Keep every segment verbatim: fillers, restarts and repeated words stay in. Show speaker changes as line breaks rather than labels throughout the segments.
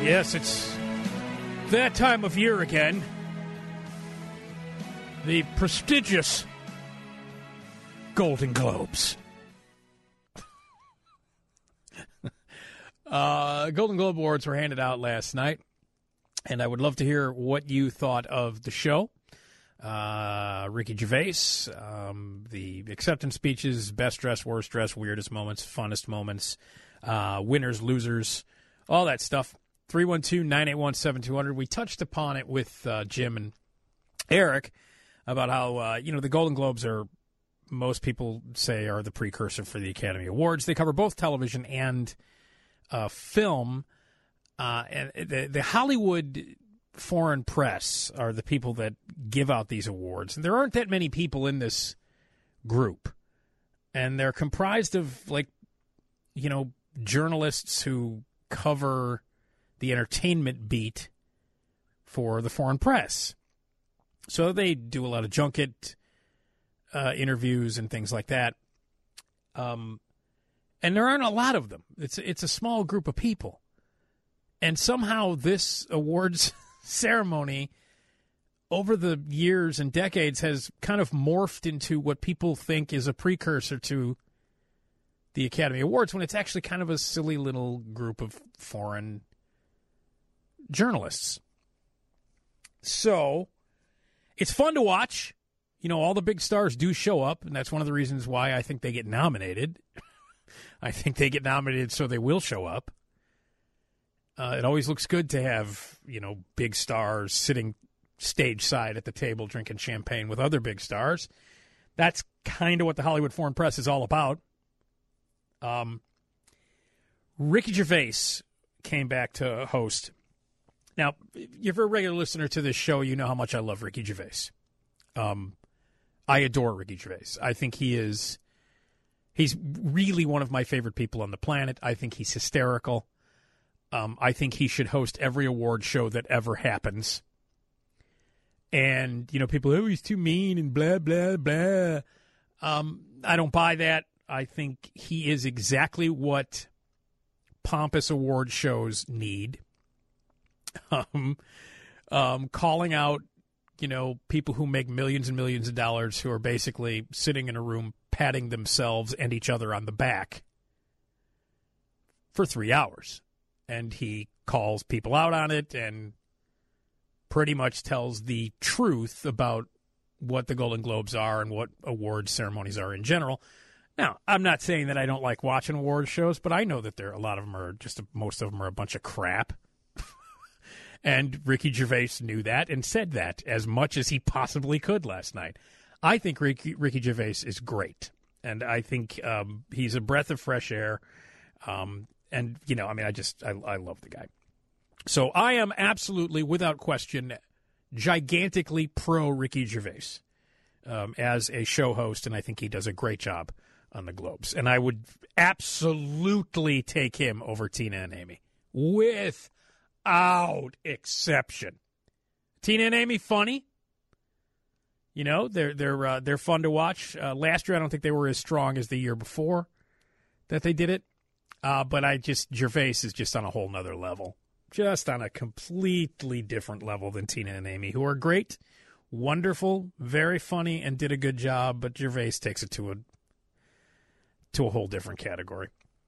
Yes, it's that time of year again. The prestigious Golden Globes. uh, Golden Globe Awards were handed out last night, and I would love to hear what you thought of the show. Uh, Ricky Gervais, um, the acceptance speeches, best dress, worst dress, weirdest moments, funnest moments, uh, winners, losers, all that stuff. three one two, nine eight one, seven two zero zero. We touched upon it with uh, Jim and Eric about how, uh, you know, the Golden Globes are, most people say, are the precursor for the Academy Awards. They cover both television and uh, film. Uh, and the, the Hollywood foreign press are the people that give out these awards. And there aren't that many people in this group. And they're comprised of, like, you know, journalists who cover the entertainment beat for the foreign press. So they do a lot of junket uh, interviews and things like that. Um, and there aren't a lot of them. It's it's a small group of people. And somehow this awards ceremony over the years and decades has kind of morphed into what people think is a precursor to the Academy Awards, when it's actually kind of a silly little group of foreign journalists. So it's fun to watch. You know, all the big stars do show up, and that's one of the reasons why I think they get nominated. I think they get nominated so they will show up. Uh, it always looks good to have, you know, big stars sitting stage side at the table drinking champagne with other big stars. That's kind of what the Hollywood Foreign Press is all about. Um, Ricky Gervais came back to host. Now, if you're a regular listener to this show, you know how much I love Ricky Gervais. Um, I adore Ricky Gervais. I think he is, he's really one of my favorite people on the planet. I think he's hysterical. Um, I think he should host every award show that ever happens. And, you know, people, oh, he's too mean and blah, blah, blah. Um, I don't buy that. I think he is exactly what pompous award shows need. Um, um, calling out, you know, people who make millions and millions of dollars who are basically sitting in a room patting themselves and each other on the back for three hours. And he calls people out on it and pretty much tells the truth about what the Golden Globes are and what award ceremonies are in general. Now, I'm not saying that I don't like watching award shows, but I know that there a lot of them are just, most of them are a bunch of crap. And Ricky Gervais knew that and said that as much as he possibly could last night. I think Ricky, Ricky Gervais is great. And I think um, he's a breath of fresh air. Um, and, you know, I mean, I just, I, I love the guy. So I am absolutely, without question, gigantically pro Ricky Gervais um, as a show host. And I think he does a great job on the Globes. And I would absolutely take him over Tina and Amy. With Out exception. Tina and Amy, funny. You know, they're they're uh, they're fun to watch. Uh, last year, I don't think they were as strong as the year before that they did it. Uh, but I just Gervais is just on a whole nother level, just on a completely different level than Tina and Amy, who are great, wonderful, very funny, and did a good job. But Gervais takes it to a to a whole different category.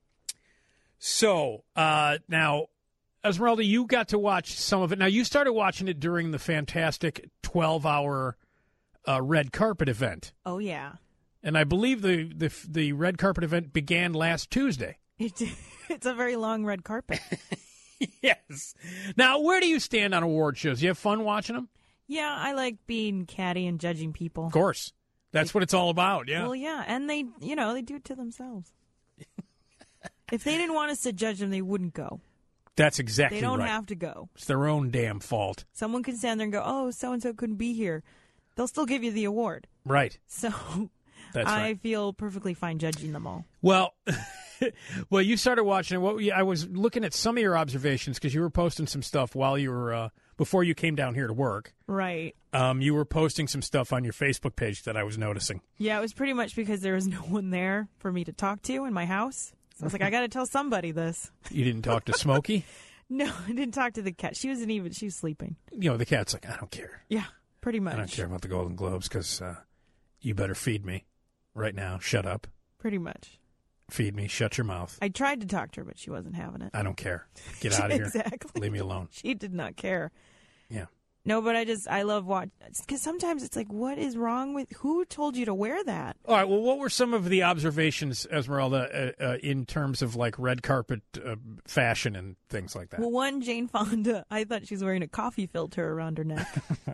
So uh, now. Esmeralda, you got to watch some of it. Now, you started watching it during the fantastic twelve-hour uh, red carpet event.
Oh, yeah.
And I believe the, the the red carpet event began last Tuesday.
It, it's a very long red carpet.
Yes. Now, where do you stand on award shows? You have fun watching them?
Yeah, I like being catty and judging people.
Of course. That's what it's all about, yeah.
Well, yeah, and they, you know, they do it to themselves. If they didn't want us to judge them, they wouldn't go.
That's exactly right.
They don't right. have to go.
It's their own damn fault.
Someone can stand there and go, oh, so-and-so couldn't be here. They'll still give you the award.
Right.
So
That's
I
right.
feel perfectly fine judging them all.
Well, well, you started watching it. What I was looking at some of your observations because you were posting some stuff while you were, uh, before you came down here to work.
Right.
Um, you were posting some stuff on your Facebook page that I was noticing.
Yeah, it was pretty much because there was no one there for me to talk to in my house. So I was like, I got to tell somebody this.
You didn't talk to Smokey?
No, I didn't talk to the cat. She wasn't even, she was sleeping.
You know, the cat's like, I don't care.
Yeah, pretty much.
I don't care about the Golden Globes because uh, you better feed me right now. Shut up.
Pretty much.
Feed me. Shut your mouth.
I tried to talk to her, but she wasn't having it.
I don't care. Get out of here.
Exactly.
Leave me alone.
She did not care.
Yeah.
No, but I just, I love watch because sometimes it's like, what is wrong with, who told you to wear that?
All right. Well, what were some of the observations, Esmeralda, uh, uh, in terms of like red carpet uh, fashion and things like that?
Well, one, Jane Fonda, I thought she was wearing a coffee filter around her neck.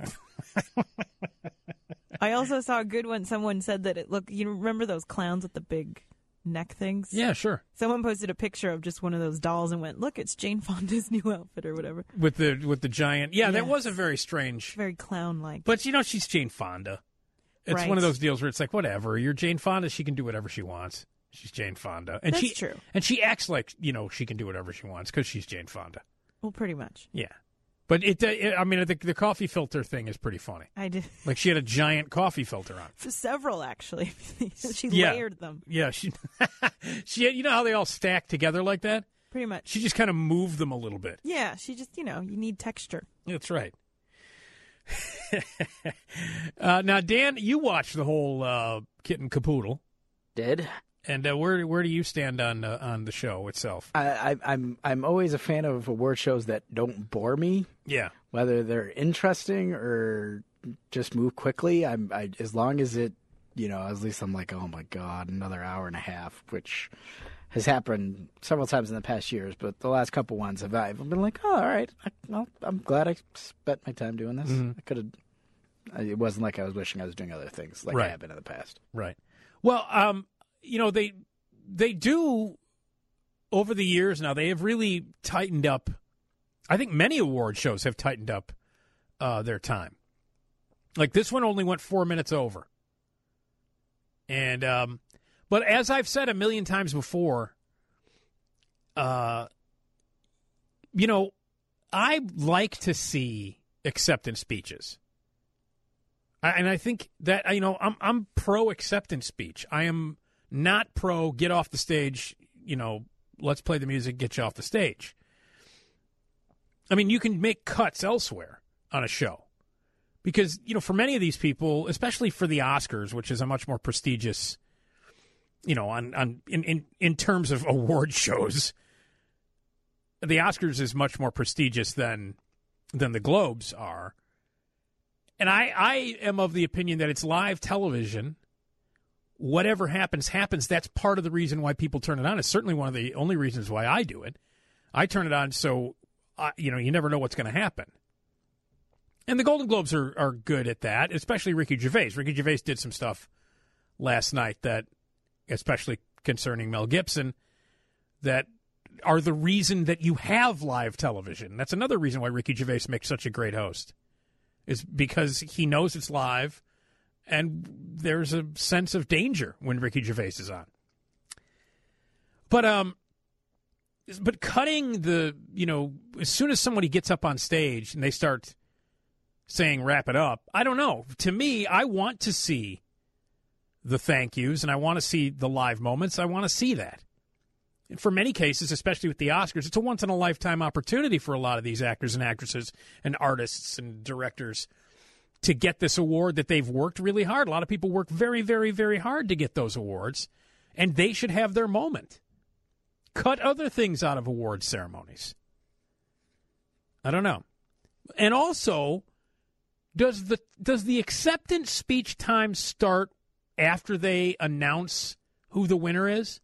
I also saw a good one. Someone said that it looked, you remember those clowns with the big neck things?
Yeah, sure.
Someone posted a picture of just one of those dolls and went, look, it's Jane Fonda's new outfit or whatever.
With the with the giant. Yeah,
Yes.
that was a very strange.
Very clown-like.
But, you know, she's Jane Fonda. It's
Right.
one of those deals where it's like, whatever. You're Jane Fonda. She can do whatever she wants. She's Jane Fonda. And
That's
she,
true.
And she acts like, you know, she can do whatever she wants because she's Jane Fonda.
Well, pretty much.
Yeah. But, it, it I mean, the, the coffee filter thing is pretty funny.
I did.
Like, she had a giant coffee filter on.
For several, actually. She
Yeah.
layered them.
Yeah. She, she had, you know how they all stack together like that?
Pretty much.
She just kind of moved them a little bit.
Yeah, she just, you know, you need texture.
That's right. uh, now, Dan, you watched the whole uh, Kit and Capoodle.
Did.
And uh, where where do you stand on uh, on the show itself?
I, I, I'm I'm always a fan of award shows that don't bore me,
Yeah.
whether they're interesting or just move quickly. I'm I, as long as it, you know, at least I'm like, oh my god, another hour and a half, which has happened several times in the past years. But the last couple ones have I've been like, oh, all right, I, well, I'm glad I spent my time doing this.
Mhm.
I could have. It wasn't like I was wishing I was doing other things like
Right.
I have been in the past.
Right. Well, um, you know, they they do over the years now. They have really tightened up. I think many award shows have tightened up uh, their time. Like this one only went four minutes over. And um, but as I've said a million times before, uh, you know, I like to see acceptance speeches. I, and I think that, you know, I'm I'm pro acceptance speech. I am not pro get off the stage, you know, let's play the music, get you off the stage. I mean, you can make cuts elsewhere on a show. Because, you know, for many of these people, especially for the Oscars, which is a much more prestigious, you know, on, on in, in, in terms of award shows, the Oscars is much more prestigious than than the Globes are. And I, I am of the opinion that it's live television. Whatever happens, happens. That's part of the reason why people turn it on. It's certainly one of the only reasons why I do it. I turn it on so, uh, you know, you never know what's going to happen. And the Golden Globes are, are good at that, especially Ricky Gervais. Ricky Gervais did some stuff last night that, especially concerning Mel Gibson, that are the reason that you have live television. That's another reason why Ricky Gervais makes such a great host. Is because he knows it's live, and there's a sense of danger when Ricky Gervais is on. But um, but cutting the, you know, as soon as somebody gets up on stage and they start saying wrap it up, I don't know. To me, I want to see the thank yous, and I want to see the live moments. I want to see that. And for many cases, especially with the Oscars, it's a once-in-a-lifetime opportunity for a lot of these actors and actresses and artists and directors to get this award that they've worked really hard. A lot of people work very, very, very hard to get those awards, and they should have their moment. Cut other things out of award ceremonies. I don't know. And also, does the does the acceptance speech time start after they announce who the winner is?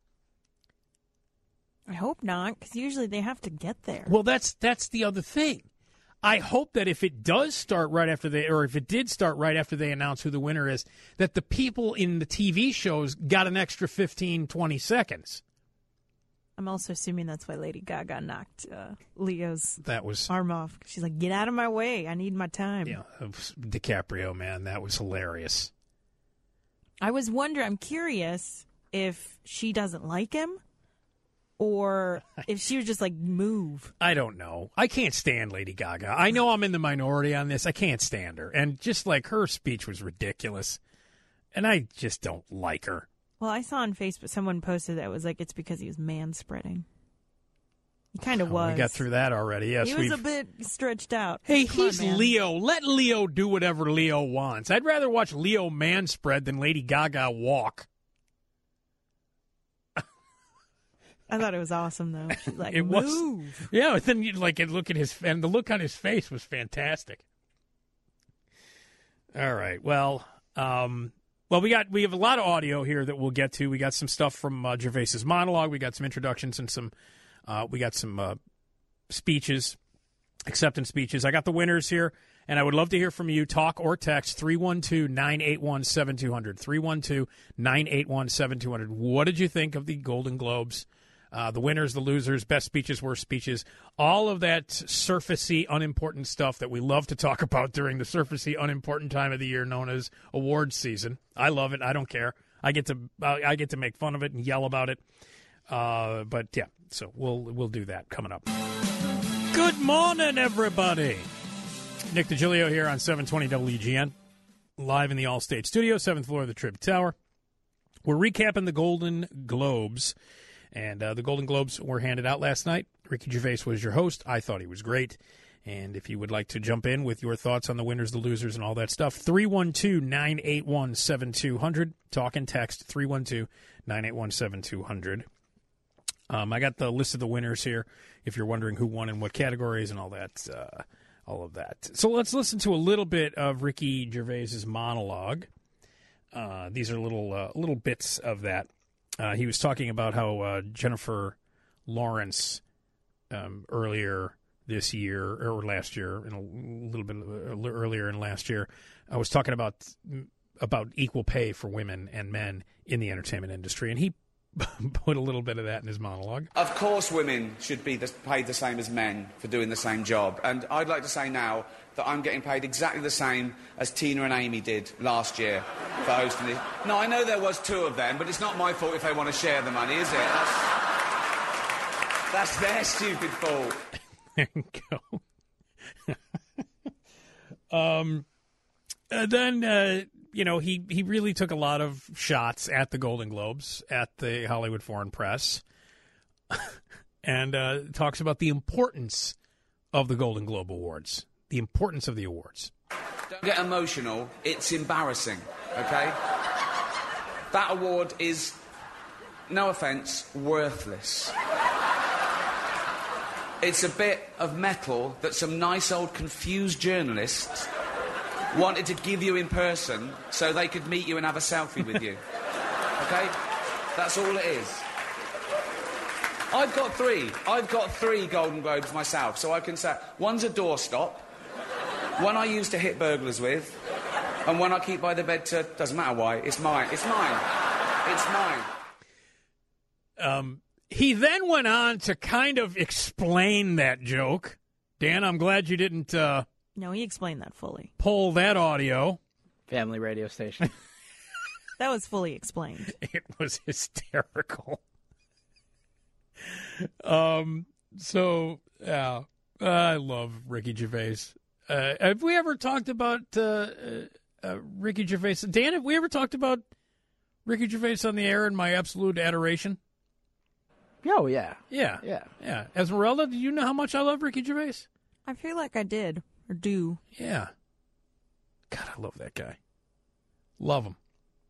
I hope not, because usually they have to get there.
Well, that's that's the other thing. I hope that if it does start right after they, or if it did start right after they announce who the winner is, that the people in the T V shows got an extra fifteen, twenty seconds.
I'm also assuming that's why Lady Gaga knocked uh, Leo's
That was,
arm off. She's like, get out of my way. I need my time.
yeah, DiCaprio, man, that was hilarious.
I was wondering, I'm curious if she doesn't like him or if she was just like, move.
I don't know. I can't stand Lady Gaga. I know I'm in the minority on this. I can't stand her. And just like her speech was ridiculous. And I just don't like her.
Well, I saw on Facebook someone posted that it was like it's because he was man-spreading. Kind of
Oh,
was.
we got through that already. Yes,
He was
we've.
a bit stretched out.
Hey,
Come on,
he's
man.
Leo. Let Leo do whatever Leo wants. I'd rather watch Leo manspread than Lady Gaga walk.
I thought it was awesome though. She's like,
It was-
move.
Yeah, but then you like and look at his and the look on his face was fantastic. All right, well, um, well, we got we have a lot of audio here that we'll get to. We got some stuff from uh, Gervais's monologue. We got some introductions and some. Uh, we got some uh, speeches, acceptance speeches. I got the winners here, and I would love to hear from you. Talk or text three one two, nine eight one, seven two zero zero. three one two, nine eight one, seven two zero zero. What did you think of the Golden Globes? Uh, the winners, the losers, best speeches, worst speeches, all of that surfacey, unimportant stuff that we love to talk about during the surfacey, unimportant time of the year known as awards season. I love it. I don't care. I get to I get to make fun of it and yell about it. Uh, but yeah, so we'll we'll do that coming up. Good morning, everybody. Nick DiGilio here on seven twenty W G N, live in the Allstate Studio, seventh floor of the Trib Tower. We're recapping the Golden Globes. And uh, the Golden Globes were handed out last night. Ricky Gervais was your host. I thought he was great. And if you would like to jump in with your thoughts on the winners, the losers, and all that stuff, three one two, nine eight one, seven two zero zero. Talk and text, three one two, nine eight one, seven two zero zero. Um, I got the list of the winners here, if you're wondering who won in what categories and all that, uh, all of that. So let's listen to a little bit of Ricky Gervais's monologue. Uh, these are little uh, little bits of that. Uh, he was talking about how uh, Jennifer Lawrence um, earlier this year or last year, and a little bit uh, earlier in last year, I was talking about about equal pay for women and men in the entertainment industry, and he put a little bit of that in his monologue.
Of course women should be the, paid the same as men for doing the same job, and I'd like to say now that I'm getting paid exactly the same as Tina and Amy did last year for hosting this. No, I know there was two of them, but it's not my fault if they want to share the money, is it? That's, that's their stupid fault.
There you go. um, and then, uh, you know, he, he really took a lot of shots at the Golden Globes, at the Hollywood Foreign Press, and uh, talks about the importance of the Golden Globe Awards. The importance of the awards.
Don't get emotional. It's embarrassing, okay? That award is, no offence, worthless. It's a bit of metal that some nice old confused journalists wanted to give you in person so they could meet you and have a selfie with you. Okay? That's all it is. I've got three. I've got three Golden Globes myself, so I can say one's a doorstop, one I used to hit burglars with, and one I keep by the bed to... Doesn't matter why. It's mine. It's mine. It's mine.
Um, he then went on to kind of explain that joke. Dan, I'm glad you didn't uh,
No, he explained that fully.
pull that audio.
Family radio station.
That was fully explained.
It was hysterical. um. So, yeah, I love Ricky Gervais. Uh, have we ever talked about uh, uh, uh, Ricky Gervais? Dan, have we ever talked about Ricky Gervais on the air and my absolute adoration?
Oh, yeah.
Yeah.
Yeah.
Yeah. Esmeralda, do you know how much I love Ricky Gervais?
I feel like I did, or do.
Yeah. God, I love that guy. Love him.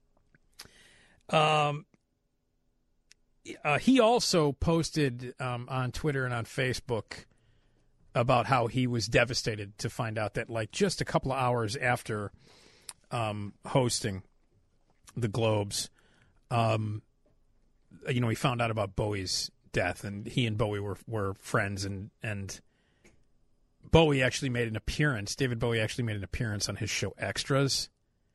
Um, uh, he also posted um, on Twitter and on Facebook about how he was devastated to find out that, like, just a couple of hours after um, hosting the Globes, um, you know, he found out about Bowie's death, and he and Bowie were, were friends, and, and Bowie actually made an appearance. David Bowie actually made an appearance on his show Extras,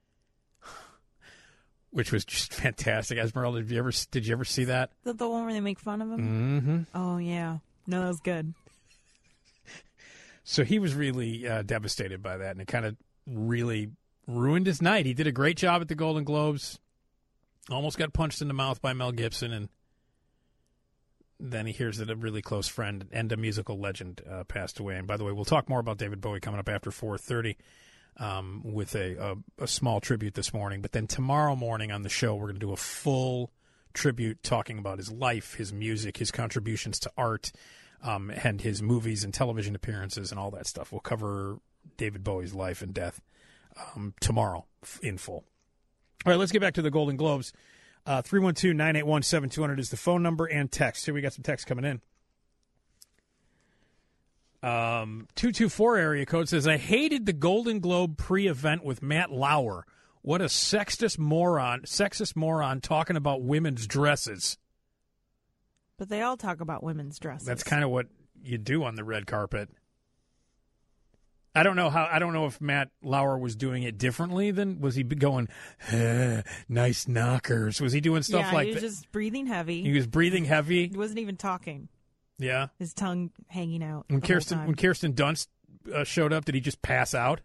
which was just fantastic. Esmeralda, did you ever did you ever see that?
Is that the one where they make fun of him?
Mm-hmm.
Oh, yeah. No, that was good.
So he was really uh, devastated by that, and it kind of really ruined his night. He did a great job at the Golden Globes. Almost got punched in the mouth by Mel Gibson, and then he hears that a really close friend and a musical legend uh, passed away. And by the way, we'll talk more about David Bowie coming up after four thirty um, with a, a, a small tribute this morning. But then tomorrow morning on the show, we're going to do a full tribute talking about his life, his music, his contributions to art, um, and his movies and television appearances and all that stuff. We'll cover David Bowie's life and death um, tomorrow in full. All right, let's get back to the Golden Globes. Uh, three one two, nine eight one, seven two zero zero is the phone number and text. Here we got some text coming in. Um, two two four area code says, I hated the Golden Globe pre-event with Matt Lauer. What a sexist moron, sexist moron talking about women's dresses.
But they all talk about women's dresses.
That's kind of what you do on the red carpet. I don't know how. I don't know if Matt Lauer was doing it differently than was he going, eh, nice knockers? Was he doing stuff
yeah,
like
he was
that?
just breathing heavy.
He was breathing heavy.
He wasn't even talking.
Yeah.
His tongue hanging out.
When
the
Kirsten
whole time.
when Kirsten Dunst uh, showed up, did he just pass out?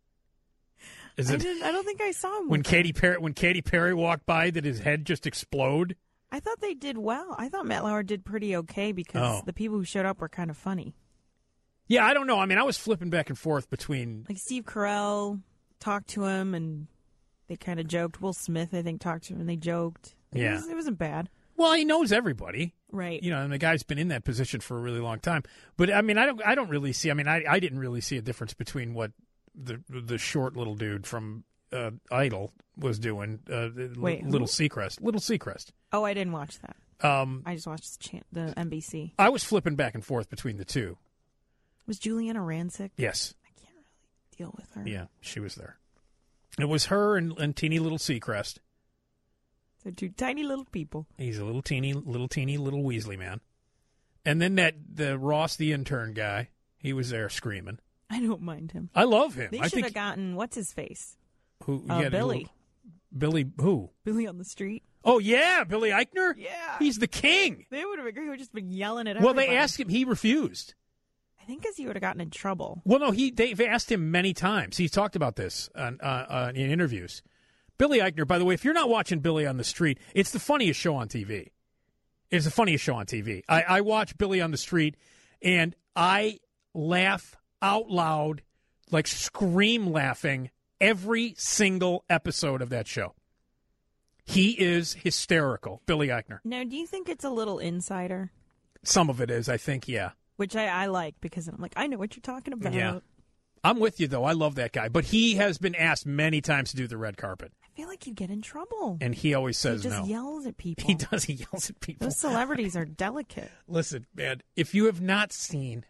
Is
I,
it
didn't, I don't think I saw him.
when
with
Katy
him.
Perry when Katy Perry walked by? Did his head just explode?
I thought they did well. I thought Matt Lauer did pretty okay because
Oh.
the people who showed up were kind of funny.
Yeah, I don't know. I mean, I was flipping back and forth between.
Like Steve Carell talked to him and they kind of joked. Will Smith, I think, talked to him and they joked. It
Yeah.
was, it wasn't bad.
Well, he knows everybody.
Right.
You know, and the guy's been in that position for a really long time. But I mean, I don't, I don't really see. I mean, I, I didn't really see a difference between what the the short little dude from uh, Idol was doing. Uh,
Wait,
Little
who?
Seacrest, Little Seacrest.
Oh, I didn't watch that.
Um,
I just watched the, chan- the N B C.
I was flipping back and forth between the two.
Was Juliana Rancic?
Yes.
I can't really deal with her.
Yeah, she was there. It was her and, and teeny little Seacrest.
They're two tiny little people.
He's a little teeny, little teeny, little Weasley man. And then that the Ross, the intern guy, he was there screaming.
I don't mind him.
I love him.
They
I
should
think
have gotten, what's his face?
who
Uh,
yeah, the
Billy.
little- Billy who?
Billy on the street.
Oh yeah, Billy Eichner.
Yeah.
He's the king.
They would have agreed. He would have just been yelling at
Well,
everybody.
they asked him. He refused.
I think because he would have gotten in trouble.
Well, no, he they've asked him many times. He's talked about this on, uh, uh, in interviews. Billy Eichner, by the way, if you're not watching Billy on the Street, it's the funniest show on T V. It's the funniest show on T V. I, I watch Billy on the Street, and I laugh out loud, like scream laughing, every single episode of that show. He is hysterical, Billy Eichner.
Now, do you think it's a little insider?
Some of it is, I think, yeah.
Which I, I like because I'm like, I know what you're talking about.
Yeah. I'm with you, though. I love that guy. But he has been asked many times to do the red carpet.
I feel like he'd get in trouble.
And he always says
he just
no.
yells at people.
He does. He yells at people.
Those celebrities are delicate.
Listen, man, if you have not seen,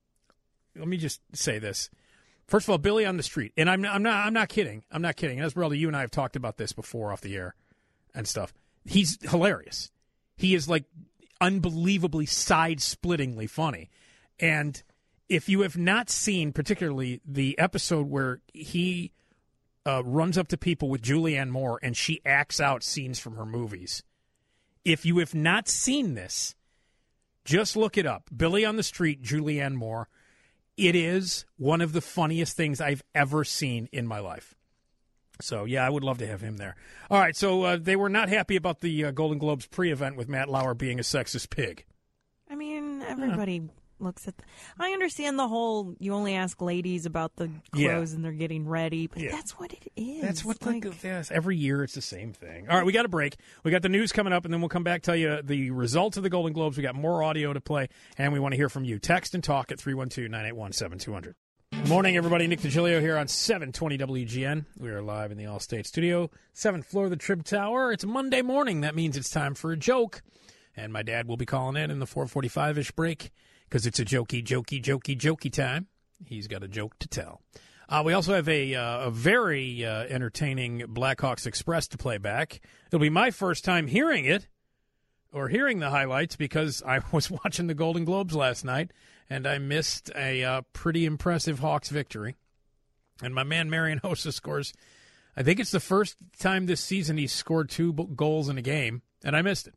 let me just say this. First of all, Billy on the Street, and I'm, I'm not I'm not kidding. I'm not kidding. Esmeralda, you and I have talked about this before off the air and stuff. He's hilarious. He is like unbelievably side-splittingly funny. And if you have not seen particularly the episode where he uh, runs up to people with Julianne Moore and she acts out scenes from her movies, if you have not seen this, just look it up. Billy on the Street, Julianne Moore. It is one of the funniest things I've ever seen in my life. So, yeah, I would love to have him there. All right, so uh, they were not happy about the uh, Golden Globes pre-event with Matt Lauer being a sexist pig.
I mean, everybody looks at. The, I understand the whole. You only ask ladies about the clothes
Yeah.
and they're getting ready, but
Yeah.
that's what it is.
That's what
like,
the, yes, every year it's the same thing. All right, we got a break. We got the news coming up, and then we'll come back, tell you the results of the Golden Globes. We got more audio to play, and we want to hear from you. Text and talk at three one two, nine eight one, seven two zero zero. Good morning, everybody. Nick DiGilio here on seven twenty W G N. We are live in the Allstate studio, seventh floor of the Trib Tower. It's Monday morning. That means it's time for a joke. And my dad will be calling in in the four forty-five-ish break because it's a jokey, jokey, jokey, jokey time. He's got a joke to tell. Uh, we also have a, uh, a very uh, entertaining Blackhawks Express to play back. It'll be my first time hearing it or hearing the highlights because I was watching the Golden Globes last night and I missed a uh, pretty impressive Hawks victory. And my man Marian Hossa scores, I think it's the first time this season he's scored two b- goals in a game, and I missed it.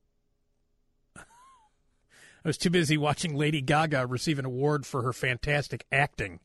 I was too busy watching Lady Gaga receive an award for her fantastic acting.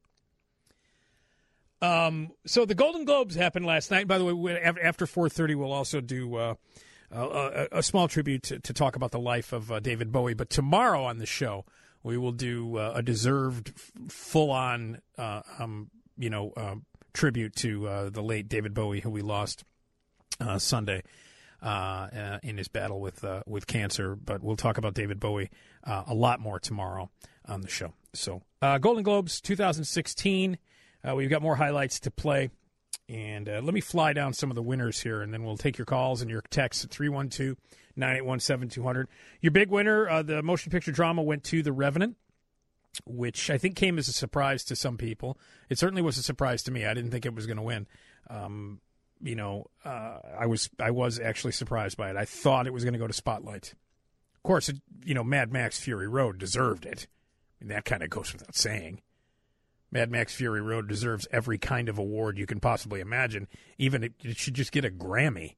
Um, so the Golden Globes happened last night. By the way, after four thirty, we'll also do uh, a, a small tribute to, to talk about the life of uh, David Bowie. But tomorrow on the show, we will do uh, a deserved, full-on, uh, um, you know, um, tribute to uh, the late David Bowie, who we lost uh, Sunday. uh, uh, in his battle with uh, with cancer. But we'll talk about David Bowie uh, a lot more tomorrow on the show. So, uh, Golden Globes twenty sixteen. Uh, we've got more highlights to play. And uh, let me fly down some of the winners here, and then we'll take your calls and your texts at three one two, nine eight one, seven two zero zero. Your big winner, uh, the motion picture drama, went to The Revenant, which I think came as a surprise to some people. It certainly was a surprise to me. I didn't think it was going to win. Um, you know, uh, I was I was actually surprised by it. I thought it was going to go to Spotlight. Of course, it, you know, Mad Max Fury Road deserved it. I mean, that kind of goes without saying. Mad Max Fury Road deserves every kind of award you can possibly imagine. Even it, it should just get a Grammy.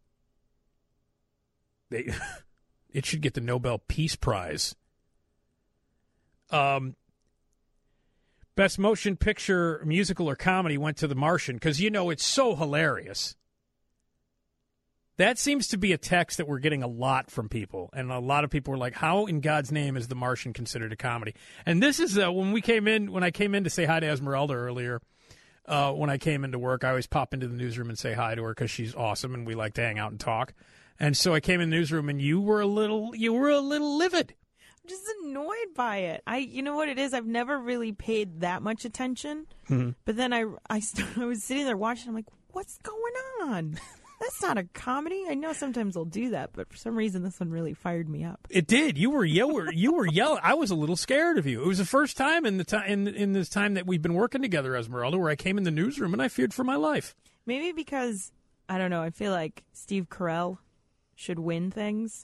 They, it should get the Nobel Peace Prize. Um, Best Motion Picture, Musical, or Comedy went to The Martian because, you know, it's so hilarious. That seems to be a text that we're getting a lot from people. And a lot of people were like, how in God's name is The Martian considered a comedy? And this is uh, when we came in, when I came in to say hi to Esmeralda earlier, uh, when I came into work, I always pop into the newsroom and say hi to her because she's awesome and we like to hang out and talk. And so I came in the newsroom and you were a little, you were a little livid.
I'm just annoyed by it. I, you know what it is? I've never really paid that much attention. Mm-hmm. But then I, I, st- I was sitting there watching. I'm like, what's going on? That's not a comedy. I know sometimes they'll do that, but for some reason this one really fired me up.
It did. You were you were you were yelling. I was a little scared of you. It was the first time in the time in in this time that we've been working together, Esmeralda, where I came in the newsroom and I feared for my life.
Maybe because I don't know. I feel like Steve Carell should win things,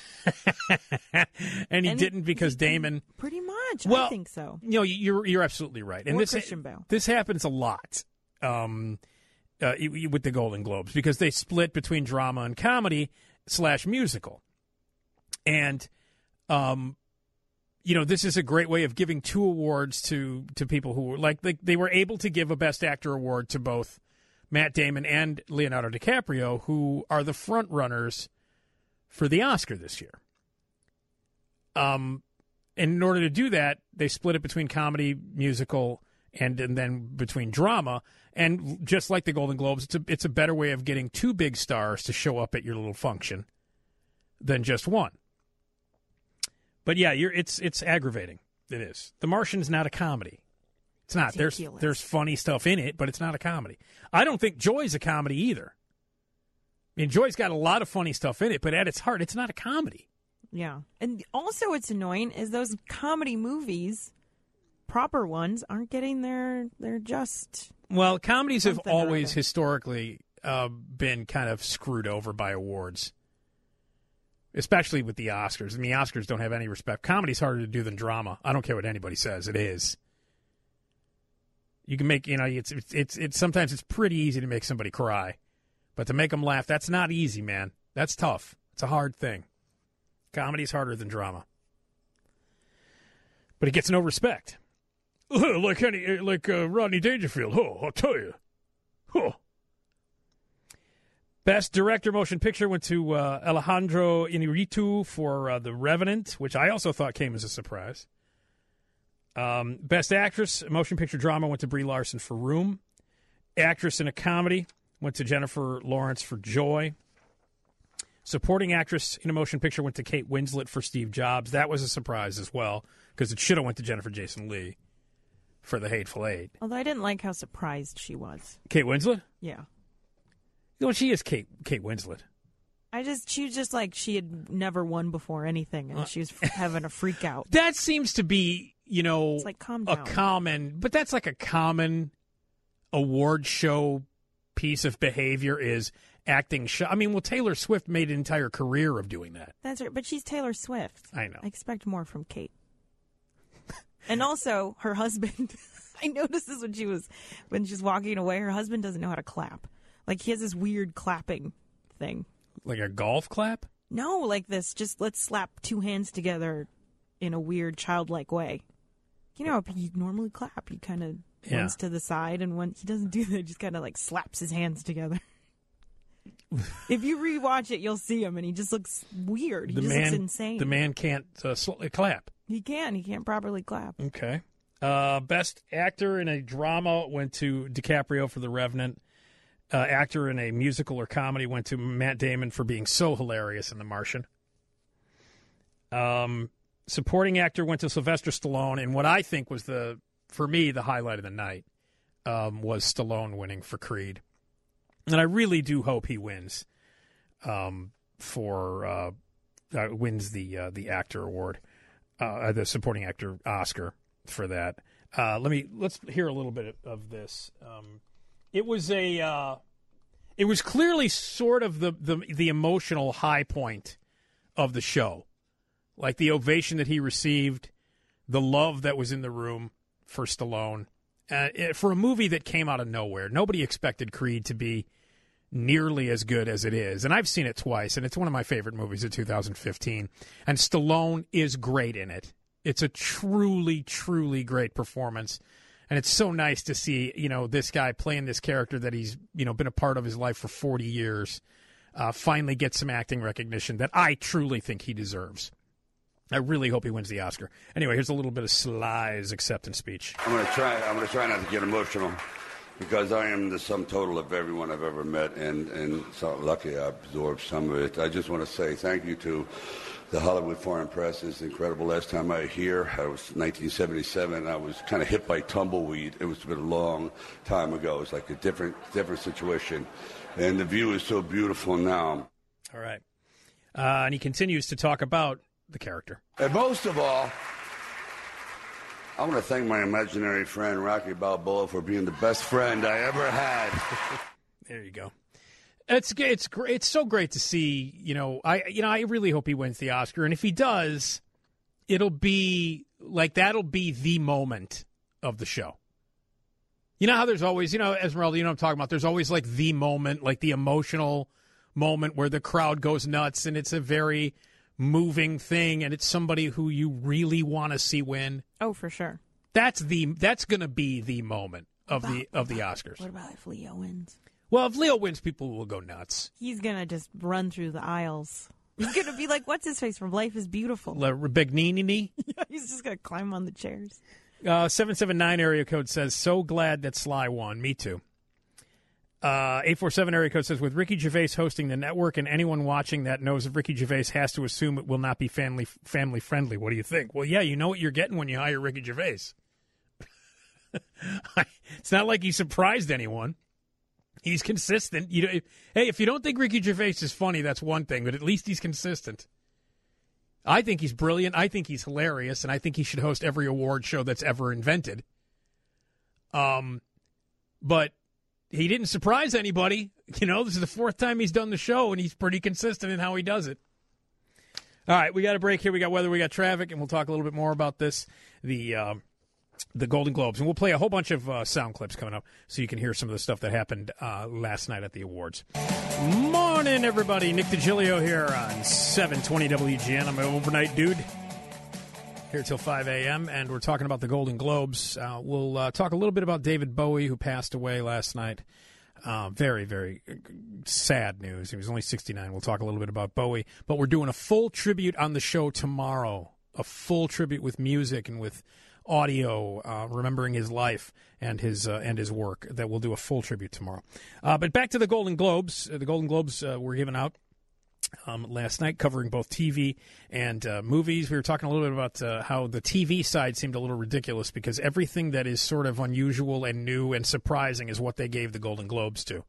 and he
and
didn't because
he,
Damon.
Pretty much,
well,
I think so.
You know, you're you're absolutely right, and
or
this
Christian Bale.
This happens a lot. Um, Uh, with the Golden Globes because they split between drama and comedy slash musical. And, um, you know, this is a great way of giving two awards to, to people who were like, like they were able to give a Best Actor award to both Matt Damon and Leonardo DiCaprio, who are the front runners for the Oscar this year. Um, and in order to do that, they split it between comedy, musical, and, and then between drama. And just like the Golden Globes, it's a, it's a better way of getting two big stars to show up at your little function than just one. But yeah, you're, it's it's aggravating. It is. The Martian's not a comedy. It's not. There's there's funny stuff in it, but it's not a comedy. I don't think Joy's a comedy either. I mean, Joy's got a lot of funny stuff in it, but at its heart, it's not a comedy.
Yeah. And also what's annoying is those comedy movies, proper ones, aren't getting their, their just...
Well, comedies have always
other.
historically uh, been kind of screwed over by awards, especially with the Oscars. I mean, the Oscars don't have any respect. Comedy's harder to do than drama. I don't care what anybody says. It is. You can make, you know, it's it's it's, it's sometimes it's pretty easy to make somebody cry, but to make them laugh, that's not easy, man. That's tough. It's a hard thing. Comedy's harder than drama, but it gets no respect. Like any, like uh, Rodney Dangerfield. Oh, I'll tell you. Oh. Best Director Motion Picture went to uh, Alejandro Iñárritu for uh, The Revenant, which I also thought came as a surprise. Um, Best Actress Motion Picture Drama went to Brie Larson for Room. Actress in a Comedy went to Jennifer Lawrence for Joy. Supporting Actress in a Motion Picture went to Kate Winslet for Steve Jobs. That was a surprise as well, because it should have went to Jennifer Jason Leigh for The Hateful Eight.
Although I didn't like how surprised she was.
Kate Winslet?
Yeah.
Well, she is Kate Kate Winslet.
I just, she was just like she had never won before anything, and uh, she was having a freak out.
That seems to be, you know,
it's like, calm
a
down.
common, but that's like a common award show piece of behavior is acting. Sh- I mean, well, Taylor Swift made an entire career of doing that.
That's right, but she's Taylor Swift.
I know.
I expect more from Kate. And also, her husband, I noticed this when she was, when she's walking away, her husband doesn't know how to clap. Like, he has this weird clapping thing.
Like a golf clap?
No, like this, just let's slap two hands together in a weird, childlike way. You know, you normally clap. You kind of,
yeah.
one's to the side, and when he doesn't do that, he just kind of like slaps his hands together. If you rewatch it, you'll see him, and he just looks weird. He
the
just
man,
looks insane.
The man can't uh, sl- clap.
He can. He can't properly clap.
Okay. Uh, best actor in a drama went to DiCaprio for The Revenant. uh, actor in a musical or comedy went to Matt Damon for being so hilarious in The Martian. Um, supporting actor went to Sylvester Stallone, and what I think was the, for me, the highlight of the night um, was Stallone winning for Creed. And I really do hope he wins um, for uh, uh, wins the uh, the actor award, uh, the supporting actor Oscar for that. Uh, let me let's hear a little bit of this. Um, it was a uh, it was clearly sort of the, the the emotional high point of the show. Like the ovation that he received, the love that was in the room for Stallone. Uh, it, for a movie that came out of nowhere, nobody expected Creed to be nearly as good as it is. And I've seen it twice, and it's one of my favorite movies of two thousand fifteen. And Stallone is great in it. It's a truly, truly great performance. And it's so nice to see, you know, this guy playing this character that he's, you know, been a part of his life for forty years, uh, finally get some acting recognition that I truly think he deserves. I really hope he wins the Oscar. Anyway, here's a little bit of Sly's acceptance speech.
I'm going to try. I'm going to try not to get emotional, because I am the sum total of everyone I've ever met, and and so lucky I absorbed some of it. I just want to say thank you to the Hollywood Foreign Press. It's incredible. Last time I was here, I was nineteen seventy-seven. I was kind of hit by tumbleweed. It was been a long time ago. It's like a different different situation, and the view is so beautiful now.
All right, uh, and he continues to talk about the character.
And most of all, I want to thank my imaginary friend Rocky Balboa for being the best friend I ever had.
There you go. It's it's great. It's so great to see. You know, I you know I really hope he wins the Oscar, and if he does, it'll be like that'll be the moment of the show. You know how there's always, you know, Esmeralda, you know what I'm talking about. There's always like the moment, like the emotional moment where the crowd goes nuts, and it's a very moving thing, and it's somebody who you really want to see win.
Oh, for sure.
That's the that's going to be the moment of
About-
the of the
about-
Oscars.
What about if Leo wins?
Well, if Leo wins, people will go nuts.
He's going to just run through the aisles. He's going to be like, what's his face from Life is Beautiful?
Le Begnini.
Yeah, he's just going to climb on the chairs.
Uh, seven seven nine area code says, so glad that Sly won. Me too. Uh, eight four seven area code says, with Ricky Gervais hosting the network and anyone watching that knows if Ricky Gervais has to assume it will not be family family friendly. What do you think? Well, yeah, you know what you're getting when you hire Ricky Gervais. It's not like he surprised anyone. He's consistent. You know, hey, if you don't think Ricky Gervais is funny, that's one thing, but at least he's consistent. I think he's brilliant. I think he's hilarious, and I think he should host every award show that's ever invented. Um, but he didn't surprise anybody. You know, this is the fourth time he's done the show, and he's pretty consistent in how he does it. All right, we got a break here. We got weather, we got traffic, and we'll talk a little bit more about this. The uh, the Golden Globes, and we'll play a whole bunch of uh, sound clips coming up so you can hear some of the stuff that happened uh, last night at the awards. Morning, everybody. Nick DiGilio here on seven twenty W G N. I'm an overnight dude here till five a.m., and we're talking about the Golden Globes. Uh, we'll uh, talk a little bit about David Bowie, who passed away last night. Uh, very, very sad news. He was only sixty-nine. We'll talk a little bit about Bowie, but we're doing a full tribute on the show tomorrow, a full tribute with music and with audio, uh, remembering his life and his uh, and his work. That we'll do a full tribute tomorrow. Uh, but back to the Golden Globes. Uh, the Golden Globes uh, were given out um, last night, covering both T V and uh, movies. We were talking a little bit about uh, how the T V side seemed a little ridiculous because everything that is sort of unusual and new and surprising is what they gave the Golden Globes to.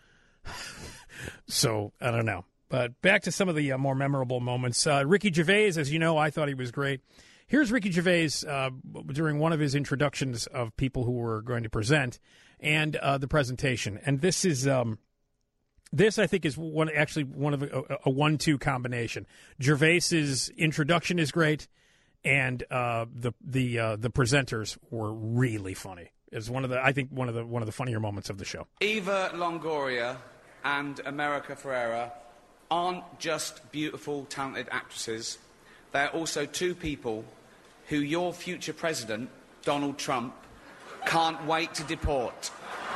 So, I don't know. But back to some of the uh, more memorable moments. Uh, Ricky Gervais, as you know, I thought he was great. Here's Ricky Gervais uh, during one of his introductions of people who were going to present and uh, the presentation. And this is um, this I think is one actually one of a, a one-two combination. Gervais's introduction is great, and uh, the the uh, the presenters were really funny. It's one of the I think one of the one of the funnier moments of the show.
Eva Longoria and America Ferrera aren't just beautiful, talented actresses. They're also two people who your future president, Donald Trump, can't wait to deport.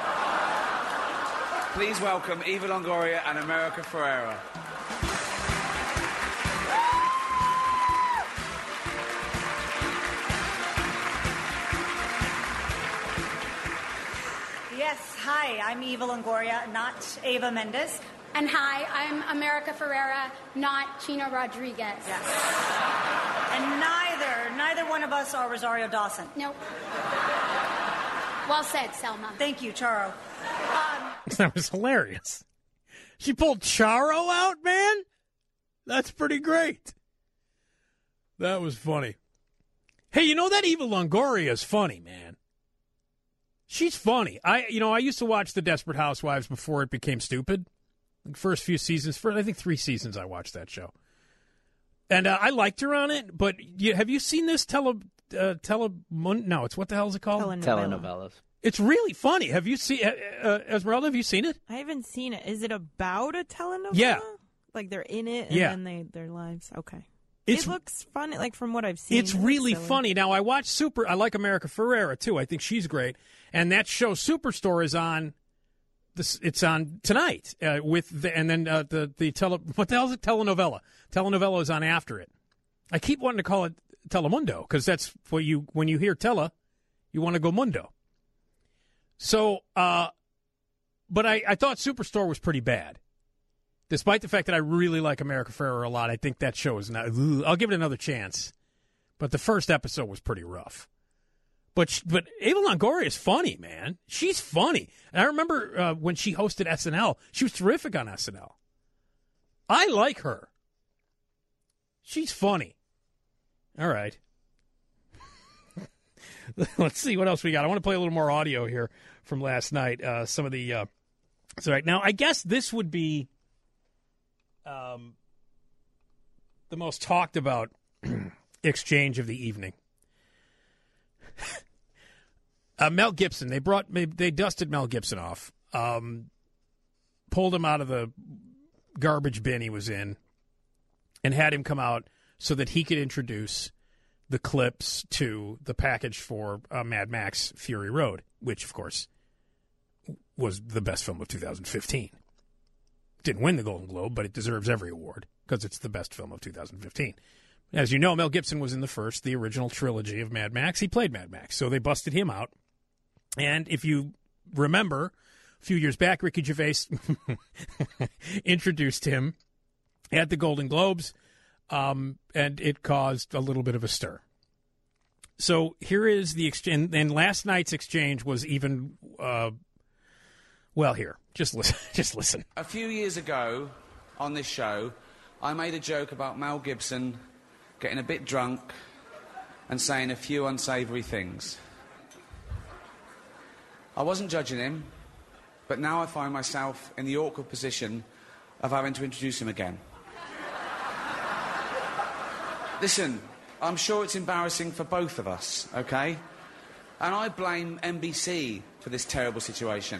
Please welcome Eva Longoria and America Ferrera.
Yes, Hi, I'm Eva Longoria, not Ava Mendes.
And hi, I'm America Ferrera, not Chino Rodriguez.
Yes. And neither, neither one of us are Rosario Dawson.
Nope. Well said, Selma.
Thank you, Charo. Um,
That was hilarious. She pulled Charo out, man? That's pretty great. That was funny. Hey, you know that Eva Longoria is funny, man. She's funny. I, you know, I used to watch The Desperate Housewives before it became stupid. The first few seasons, for I think three seasons, I watched that show, and uh, I liked her on it. But you, have you seen this tele? Uh, tele? No, it's what the hell is it called?
Telenovela.
Telenovelas.
It's really funny. Have you seen? Uh, uh, Esmeralda, have you seen it?
I haven't seen it. Is it about a telenovela?
Yeah.
Like they're in it and
Yeah.
then they their lives. Okay.
It's,
it looks funny, like from what I've seen.
It's
It looks
really
silly.
funny. Now I watch Super. I like America Ferrera too. I think she's great. And that show Superstore is on. This it's on tonight uh, with the and then uh, the the tele what the hell is it telenovela? Telenovela is on after it. I keep wanting to call it Telemundo because that's what you when you hear tele, you want to go mundo. So, uh, but I, I thought Superstore was pretty bad. Despite the fact that I really like America Ferrera a lot, I think that show is not. Ugh, I'll give it another chance. But the first episode was pretty rough. But sh- but Eva Longoria is funny, man. She's funny. And I remember uh, when she hosted S N L, she was terrific on S N L. I like her. She's funny. All right. Let's see what else we got. I want to play a little more audio here from last night. Uh, some of the. Uh, so right now, I guess this would be um, the most talked about exchange of the evening. uh, Mel Gibson. They brought. They dusted Mel Gibson off. Um, pulled him out of the garbage bin he was in, and had him come out so that he could introduce the clips to the package for uh, Mad Max Fury Road, which, of course, was the best film of two thousand fifteen. Didn't win the Golden Globe, but it deserves every award because it's the best film of two thousand fifteen. As you know, Mel Gibson was in the first, the original trilogy of Mad Max. He played Mad Max, so they busted him out. And if you remember, a few years back, Ricky Gervais introduced him at the Golden Globes. Um, and it caused a little bit of a stir. So here is the exchange. And last night's exchange was even, uh, well, here, just listen. Just listen.
A few years ago on this show, I made a joke about Mel Gibson getting a bit drunk and saying a few unsavoury things. I wasn't judging him, but now I find myself in the awkward position of having to introduce him again. Listen, I'm sure it's embarrassing for both of us, okay? And I blame N B C for this terrible situation.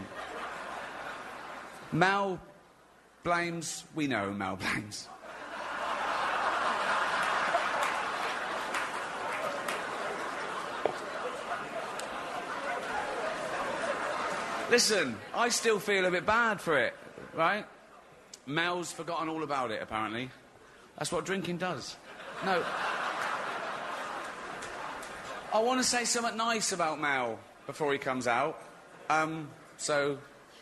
Mel blames... We know who Mel blames. Listen, I still feel a bit bad for it, right? Mel's forgotten all about it, apparently. That's what drinking does. No. I want to say something nice about Mel before he comes out. Um, so...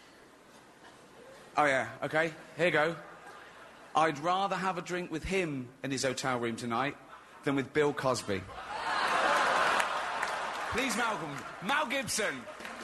Oh, yeah, okay, here you go. I'd rather have a drink with him in his hotel room tonight than with Bill Cosby. Please, Malcolm. Mel Gibson.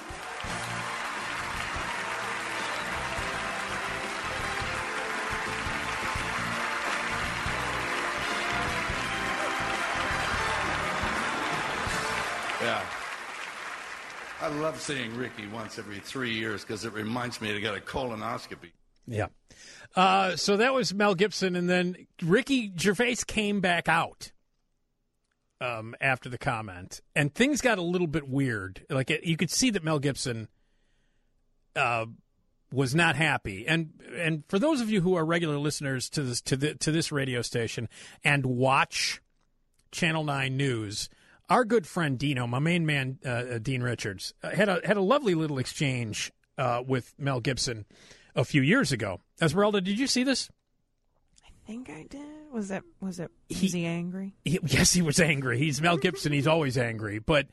Yeah. I love seeing Ricky once every three years because it reminds me to get a colonoscopy.
Yeah. Uh, so that was Mel Gibson, and then Ricky Gervais came back out um, after the comment, and things got a little bit weird. Like it, you could see that Mel Gibson uh, was not happy, and and for those of you who are regular listeners to this to the to this radio station and watch Channel nine News. Our good friend Dino, my main man, uh, Dean Richards, uh, had a had a lovely little exchange uh, with Mel Gibson a few years ago. Esmeralda, did you see this?
I think I did. Was that was it? Was
He-
he angry?
He, yes, he was angry. He's Mel Gibson. He's always angry. But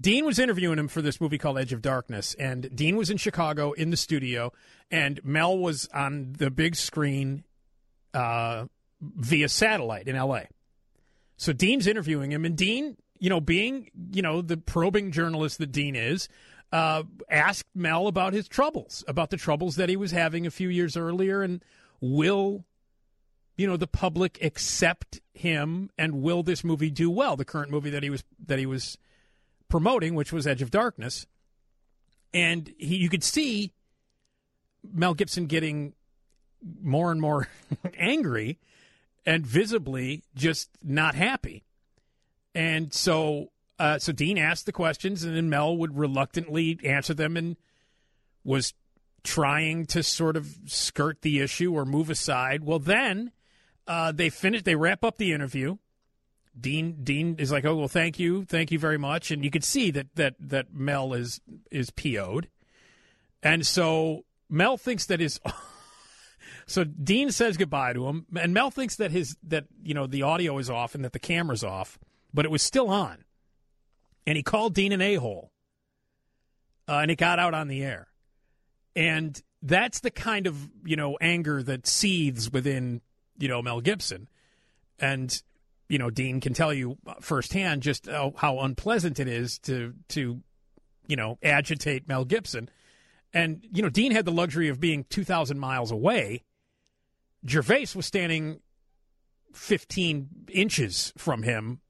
Dean was interviewing him for this movie called Edge of Darkness, and Dean was in Chicago in the studio, and Mel was on the big screen uh, via satellite in L A. So Dean's interviewing him, and Dean, you know, being, you know, the probing journalist that Dean is, uh, asked Mel about his troubles, about the troubles that he was having a few years earlier, and will, you know, the public accept him, and will this movie do well? The current movie that he was that he was promoting, which was Edge of Darkness, and he, you could see Mel Gibson getting more and more angry and visibly just not happy. And so uh, so Dean asked the questions, and then Mel would reluctantly answer them and was trying to sort of skirt the issue or move aside. Well, then uh, they finish, they wrap up the interview. Dean Dean is like, oh, well, thank you. Thank you very much. And you could see that that that Mel is is P O'd. And so Mel thinks that his so Dean says goodbye to him, and Mel thinks that his that you know the audio is off and that the camera's off, but it was still on. And he called Dean an a-hole. Uh, and it got out on the air. And that's the kind of, you know, anger that seethes within, you know, Mel Gibson. And you know, Dean can tell you firsthand just how, how unpleasant it is to, to, you know, agitate Mel Gibson. And, you know, Dean had the luxury of being two thousand miles away. Gervais was standing fifteen inches from him.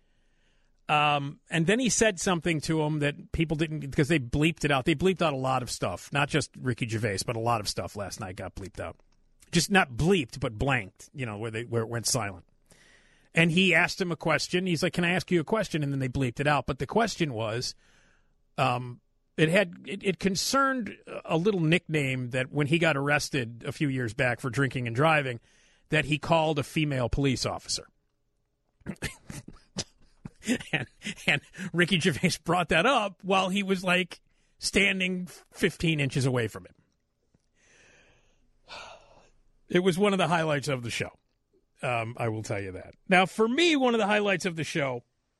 Um, and then he said something to him that people didn't, because they bleeped it out. They bleeped out a lot of stuff, not just Ricky Gervais, but a lot of stuff last night got bleeped out. Just not bleeped, but blanked, you know, where they where it went silent. And he asked him a question. He's like, can I ask you a question? And then they bleeped it out. But the question was, um, it had it, it concerned a little nickname that when he got arrested a few years back for drinking and driving, that he called a female police officer. and, and Ricky Gervais brought that up while he was, like, standing fifteen inches away from him. It was one of the highlights of the show. Um, I will tell you that. Now, for me, one of the highlights of the show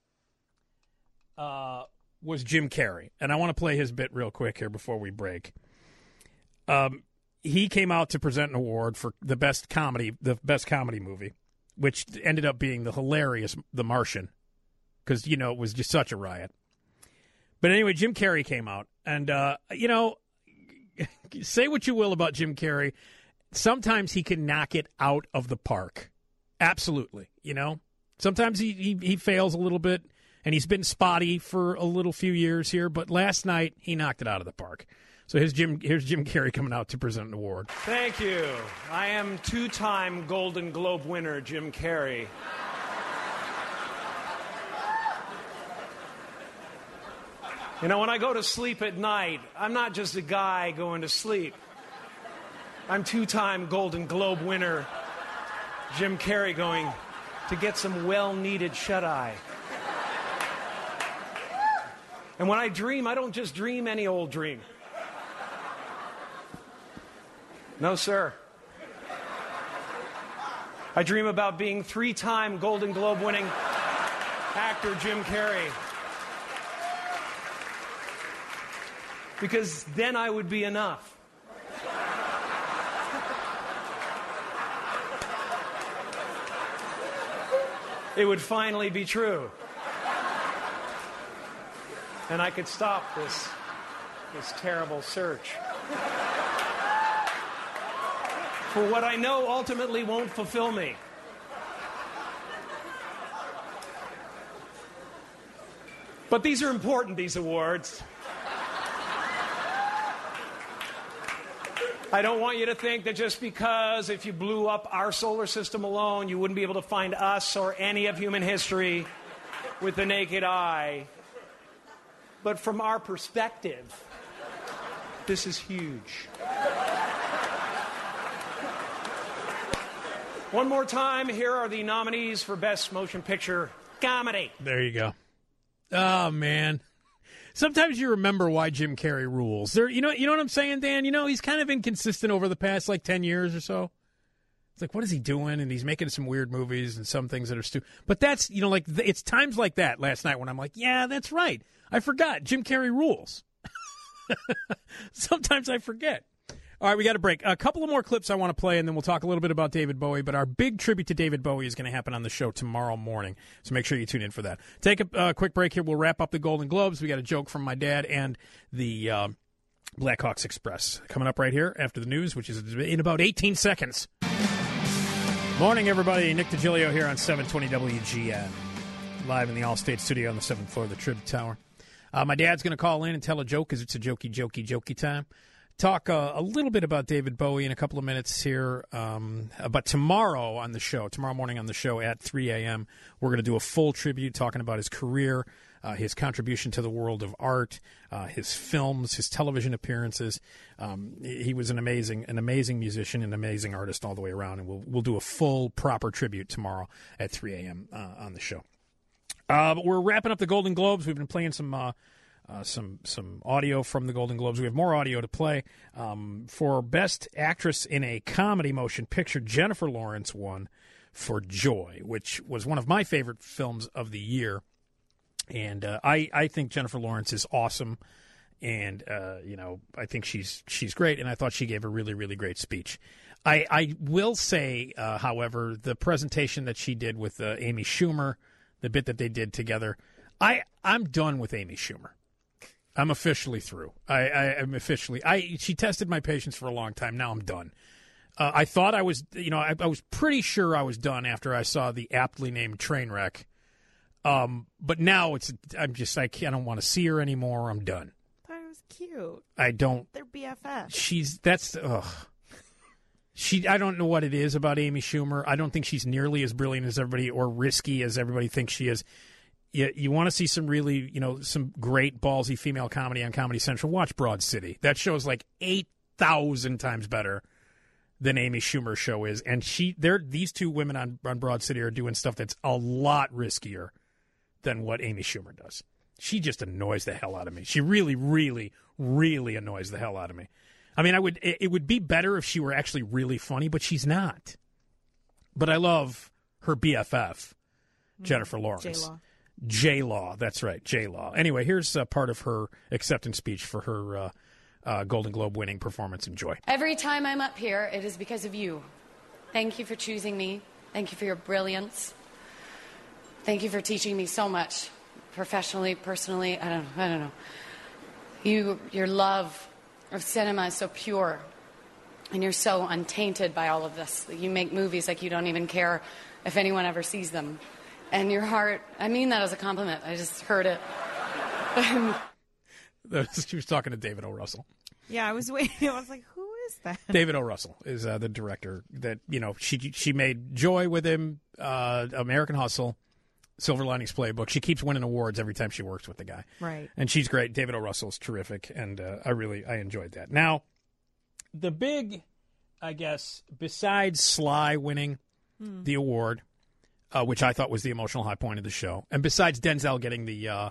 uh, was Jim Carrey. And I want to play his bit real quick here before we break. Um, he came out to present an award for the best comedy, the best comedy movie, which ended up being the hilarious The Martian, because, you know, it was just such a riot. But anyway, Jim Carrey came out. And, uh, you know, say what you will about Jim Carrey. Sometimes he can knock it out of the park. Absolutely, you know. Sometimes he, he he fails a little bit, and he's been spotty for a little few years here. But last night he knocked it out of the park. So here's Jim here's Jim Carrey coming out to present an award.
Thank you. I am two-time Golden Globe winner Jim Carrey. You know, when I go to sleep at night, I'm not just a guy going to sleep. I'm two-time Golden Globe winner Jim Carrey going to get some well-needed shut-eye. And when I dream, I don't just dream any old dream. No, sir. I dream about being three-time Golden Globe winning actor Jim Carrey. Because then I would be enough. It would finally be true. And I could stop this, this terrible search for what I know ultimately won't fulfill me. But these are important, these awards. I don't want you to think that just because if you blew up our solar system alone, you wouldn't be able to find us or any of human history with the naked eye. But from our perspective, this is huge. One more time, here are the nominees for Best Motion Picture Comedy.
There you go. Oh, man. Sometimes you remember why Jim Carrey rules. There, you know, you know what I'm saying, Dan? You know, he's kind of inconsistent over the past, like, ten years or so. It's like, what is he doing? And he's making some weird movies and some things that are stupid. But that's, you know, like, it's times like that last night when I'm like, yeah, that's right. I forgot. Jim Carrey rules. Sometimes I forget. All right, we got a break. A couple of more clips I want to play, and then we'll talk a little bit about David Bowie. But our big tribute to David Bowie is going to happen on the show tomorrow morning, so make sure you tune in for that. Take a uh, quick break here. We'll wrap up the Golden Globes. We got a joke from my dad and the uh, Blackhawks Express coming up right here after the news, which is in about eighteen seconds. Morning, everybody. Nick DiGilio here on seven twenty W G N, live in the Allstate studio on the seventh floor of the Trib Tower. Uh, my dad's going to call in and tell a joke because it's a jokey, jokey, jokey time. Talk uh, a little bit about David Bowie in a couple of minutes here. Um, but tomorrow on the show, tomorrow morning on the show at three a.m., we're going to do a full tribute talking about his career, uh, his contribution to the world of art, uh, his films, his television appearances. Um, he was an amazing, an amazing musician, an amazing artist all the way around. And we'll we'll do a full, proper tribute tomorrow at three a.m. Uh, on the show. Uh, but we're wrapping up the Golden Globes. We've been playing some. Uh, Uh, some some audio from the Golden Globes. We have more audio to play. Um, for Best Actress in a Comedy Motion Picture, Jennifer Lawrence won for Joy, which was one of my favorite films of the year. And uh, I, I think Jennifer Lawrence is awesome. And, uh, you know, I think she's she's great. And I thought she gave a really, really great speech. I, I will say, uh, however, the presentation that she did with uh, Amy Schumer, the bit that they did together, I, I'm done with Amy Schumer. I'm officially through. I, I am officially. I she tested my patience for a long time. Now I'm done. Uh, I thought I was, you know, I, I was pretty sure I was done after I saw the aptly named Trainwreck. Um, but now it's. I'm just. I can't. I don't want to see her anymore. I'm done.
I thought it was cute.
I don't.
They're B F Fs.
She's. That's. Ugh. She. I don't know what it is about Amy Schumer. I don't think she's nearly as brilliant as everybody or risky as everybody thinks she is. You, you want to see some really, you know, some great ballsy female comedy on Comedy Central, watch Broad City. That show's like eight thousand times better than Amy Schumer's show is. And she, they're, these two women on, on Broad City are doing stuff that's a lot riskier than what Amy Schumer does. She just annoys the hell out of me. She really, really, really annoys the hell out of me. I mean, I would, it, it would be better if she were actually really funny, but she's not. But I love her B F F, Jennifer Lawrence.
J-Law.
J-Law, that's right, J-Law. Anyway, here's uh, part of her acceptance speech for her uh, uh, Golden Globe winning performance in Joy.
Every time I'm up here, it is because of you. Thank you for choosing me. Thank you for your brilliance. Thank you for teaching me so much, professionally, personally. I don't, I don't know. You, your love of cinema is so pure, and you're so untainted by all of this. You make movies like you don't even care if anyone ever sees them. And your heart, I mean that as a compliment. I just heard it.
She was talking to David O. Russell.
Yeah, I was waiting. I was like, who is that?
David O. Russell is uh, the director that, you know, she she made Joy with him, uh, American Hustle, Silver Linings Playbook. She keeps winning awards every time she works with the guy.
Right.
And she's great. David O. Russell is terrific, and uh, I really, I enjoyed that. Now, the big, I guess, besides Sly winning mm. the award, Uh, which I thought was the emotional high point of the show, and besides Denzel getting the uh,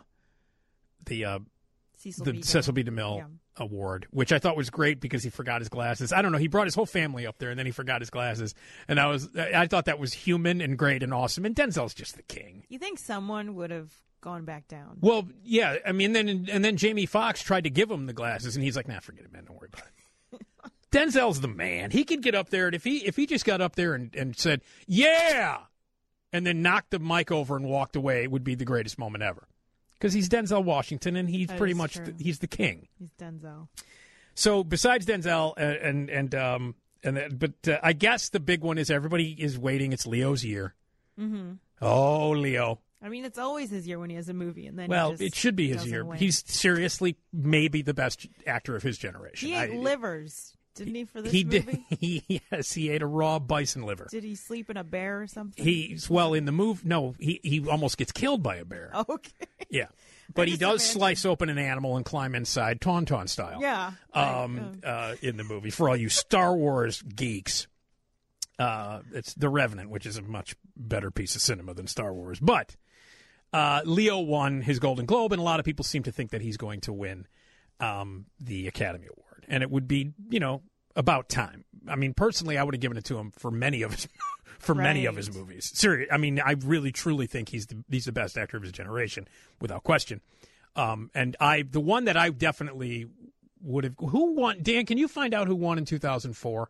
the uh,
Cecil
the
B.
Cecil B. DeMille
yeah.
award, which I thought was great because he forgot his glasses. I don't know, he brought his whole family up there, and then he forgot his glasses, and I was I thought that was human and great and awesome. And Denzel's just the king.
You think someone would have gone back down?
Well, yeah, I mean, then and then Jamie Foxx tried to give him the glasses, and he's like, "Nah, forget it, man. Don't worry about it." Denzel's the man. He could get up there, and if he if he just got up there and, and said, "Yeah," and then knocked the mic over and walked away, it would be the greatest moment ever. Because he's Denzel Washington, and he's
that
pretty much
the,
he's the king.
He's Denzel.
So besides Denzel, and and and um and that, but uh, I guess the big one is everybody is waiting. It's Leo's year.
Mm-hmm.
Oh, Leo.
I mean, it's always his year when he has a movie, and then
well,
he just
it should be his year.
Win.
He's seriously maybe the best actor of his generation.
He ate
I,
livers. Didn't he for this
he
movie?
Did, he, yes, he ate a raw bison liver.
Did he sleep in a bear or something?
He's well in the move. No, he he almost gets killed by a bear.
Okay.
Yeah, but he does
imagine.
slice open an animal and climb inside, Tauntaun style.
Yeah.
Um.
I, uh,
uh, in the movie, for all you Star Wars geeks, uh, it's The Revenant, which is a much better piece of cinema than Star Wars. But uh, Leo won his Golden Globe, and a lot of people seem to think that he's going to win um, the Academy Award, and it would be, you know, about time. I mean, personally, I would have given it to him for many of his for
right.
many of his movies. Seriously, I mean, I really truly think he's the he's the best actor of his generation, without question. Um, and I, the one that I definitely would have, who won? Dan, can you find out who won in two thousand four?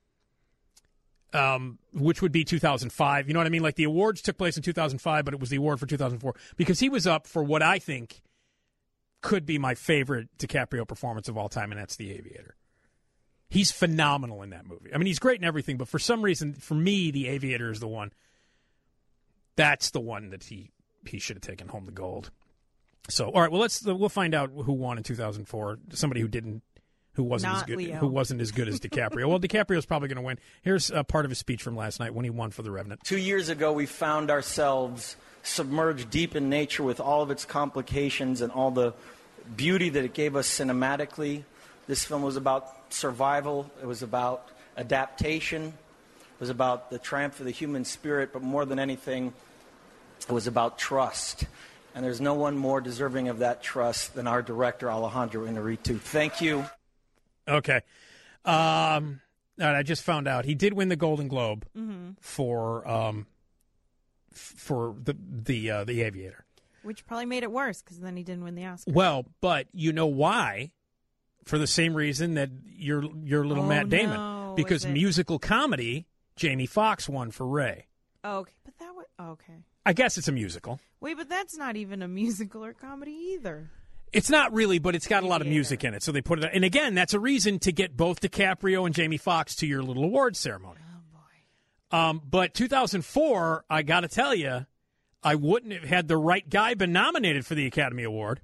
Um, which would be two thousand five. You know what I mean? Like the awards took place in two thousand five, but it was the award for two thousand four because he was up for what I think could be my favorite DiCaprio performance of all time, and that's The Aviator. He's phenomenal in that movie. I mean, he's great in everything, but for some reason, for me, The Aviator is the one. That's the one that he, he should have taken home the gold. So, all right, well, let's we'll find out who won in two thousand four. Somebody who didn't. Who wasn't
Not
as good?
Leo.
Who wasn't as good as DiCaprio? Well, DiCaprio's probably going to win. Here's a part of his speech from last night when he won for The Revenant.
Two years ago, we found ourselves submerged deep in nature with all of its complications and all the beauty that it gave us cinematically. This film was about survival. It was about adaptation. It was about the triumph of the human spirit. But more than anything, it was about trust. And there's no one more deserving of that trust than our director, Alejandro Inarritu. Thank you.
Okay. Um, all right, I just found out he did win the Golden Globe
mm-hmm.
for um, f- for the the uh, the Aviator,
which probably made it worse because then he didn't win the Oscar.
Well, but you know why? For the same reason that your your little
oh,
Matt Damon,
no.
because
Is it...
musical comedy, Jamie Foxx won for Ray.
Oh, okay, but that would okay.
I guess it's a musical.
Wait, but that's not even a musical or comedy either.
It's not really, but it's got a lot of music in it, so they put it. And again, that's a reason to get both DiCaprio and Jamie Foxx to your little awards ceremony.
Oh boy!
Um, but two thousand four, I got to tell you, I wouldn't have had the right guy been nominated for the Academy Award.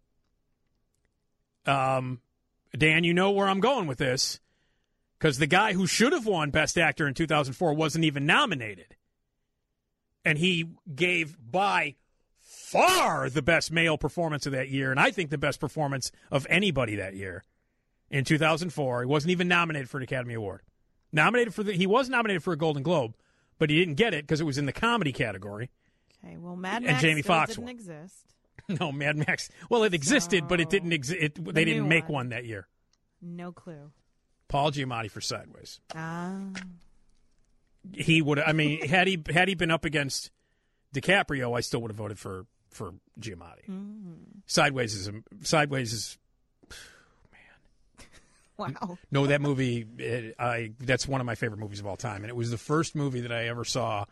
Um, Dan, you know where I'm going with this, because the guy who should have won Best Actor in two thousand four wasn't even nominated, and he gave by far the best male performance of that year, and I think the best performance of anybody that year in two thousand four. He wasn't even nominated for an Academy Award. Nominated for the, he was nominated for a Golden Globe, but he didn't get it because it was in the comedy category.
Okay, well, Mad
and
Max
Jamie
still
Foxx
didn't
won.
exist.
No, Mad Max. Well, it existed,
So,
but it didn't exist.
the
They didn't
new
make
one.
one that year.
No clue.
Paul Giamatti for Sideways.
Ah.
He would. I mean, had he had he been up against DiCaprio, I still would have voted for for Giamatti.
Mm.
Sideways is a, Sideways is.
Wow.
No, that movie. It, I that's one of my favorite movies of all time, and it was the first movie that I ever saw.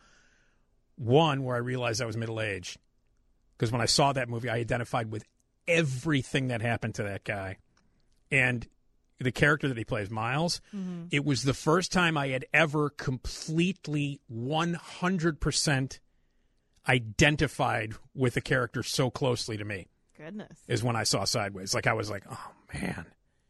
One where I realized I was middle aged, because when I saw that movie, I identified with everything that happened to that guy, and the character that he plays, Miles.
Mm-hmm.
It was the first time I had ever completely one hundred percent identified with a character so closely to me.
Goodness.
Is when I saw Sideways. Like I was like, oh man.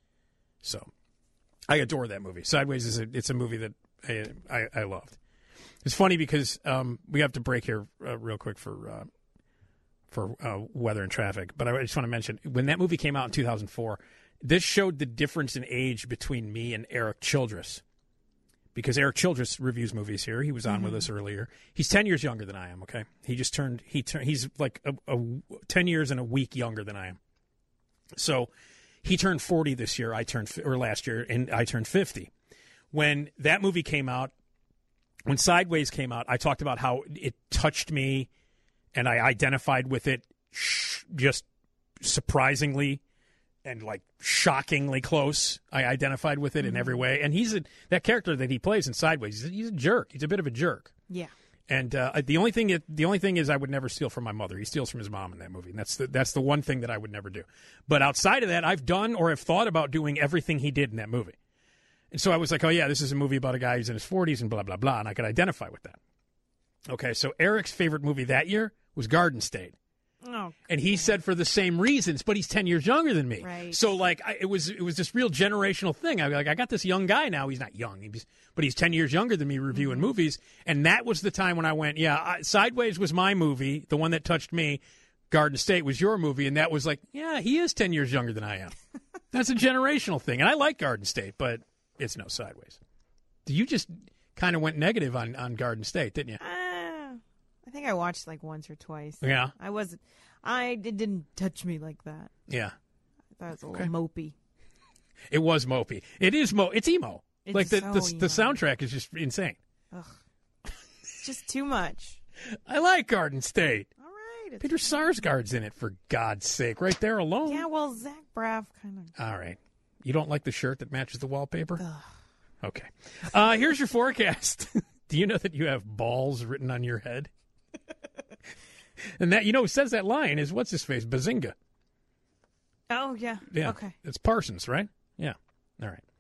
So I adore that movie. Sideways is a it's a movie that I I, I loved. It's funny because um, we have to break here uh, real quick for uh, for uh, weather and traffic. But I just want to mention when that movie came out in two thousand four. This showed the difference in age between me and Eric Childress. Because Eric Childress reviews movies here. He was on mm-hmm. with us earlier. He's ten years younger than I am, okay? He just turned, he tur- he's like a, a, ten years and a week younger than I am. So he turned forty this year, I turned, or last year, and I turned fifty. When that movie came out, when Sideways came out, I talked about how it touched me and I identified with it sh- just surprisingly and like shockingly close. I identified with it mm-hmm. in every way. And he's a, that character that he plays in Sideways, he's a, he's a jerk. He's a bit of a jerk.
Yeah.
And uh, the only thing the only thing is I would never steal from my mother. He steals from his mom in that movie. And that's the, that's the one thing that I would never do. But outside of that, I've done or have thought about doing everything he did in that movie. And so I was like, oh, yeah, this is a movie about a guy who's in his forties and blah, blah, blah. And I could identify with that. Okay, so Eric's favorite movie that year was Garden State.
Oh,
and he said for the same reasons, but he's ten years younger than me.
Right.
So like I, it was it was this real generational thing. I like I got this young guy now. He's not young, he's, but he's ten years younger than me reviewing mm-hmm. movies. And that was the time when I went, yeah, I, Sideways was my movie, the one that touched me. Garden State was your movie, and that was like, yeah, he is ten years younger than I am. That's a generational thing, and I like Garden State, but it's no Sideways. You just kind of went negative on, on Garden State, didn't you?
Uh, I think I watched like once or twice.
Yeah.
I wasn't. I it didn't touch me like that.
Yeah.
I thought it was a
Okay.
little mopey.
It was mopey. It is mo. It's emo.
It's
like the
so
the,
emo.
the soundtrack is just insane.
Ugh. It's just too much.
I like Garden State.
All right. right. It's
Peter Sarsgaard's in it, for God's sake. Right there alone.
Yeah, well, Zach Braff kind of.
All right. You don't like the shirt that matches the wallpaper? Okay. Uh, here's your forecast. Do you know that you have balls written on your head? And that, you know, who says that line is, what's his face? Bazinga.
Oh, yeah.
Yeah.
Okay.
It's Parsons, right? Yeah. All right.